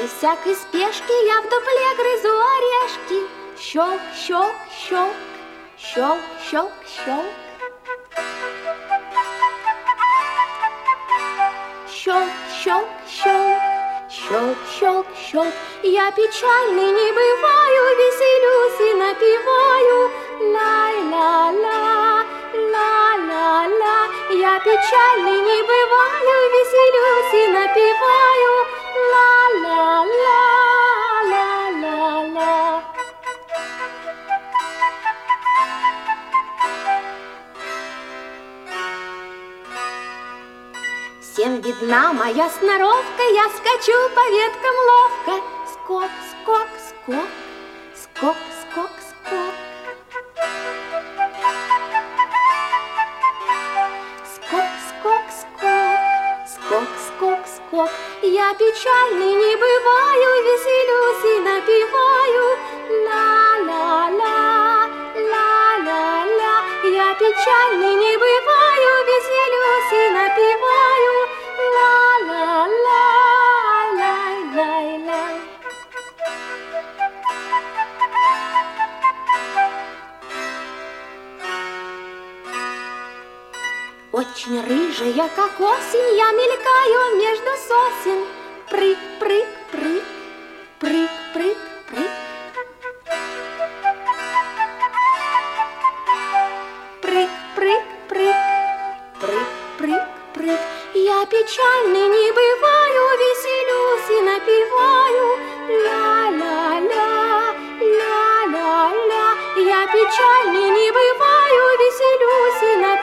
Без всякой спешки я в дупле грызу орешки. Щелк, щелк, щелк, щелк, щелк, щелк. Щелк, щелк, щелк, щелк, щелк, щелк. Я печальный не бываю, веселюсь и напеваю. Ла-ла-ла, ла-ла-ла. Я печальный не бываю, веселюсь и напеваю. Ла-ла-ла, ла-ла-ла. 7 видна моя сноровка, я скачу по веткам ловко. Скок, скок, скок, скок, скок, скок. Скок, скок, скок, скок, скок, скок. Я печальный не бываю, веселюсь и напеваю. Ла-ла-ла, ла-ла-ла. Я печальный не бываю, веселюсь и напеваю. Ла-ла-ла, лай-лай-лай. Очень рыжая, как осень, я мелькаю между сосен. Прыг, прыг, прыг, прыг, прыг, прыг. Прыг, прыг, прыг, прыг, прыг, прыг. Я печальный не бываю, веселюсь и напеваю. Ла-ла-ла, ла-ла-ла. Я печальный не бываю, веселюсь и напеваю.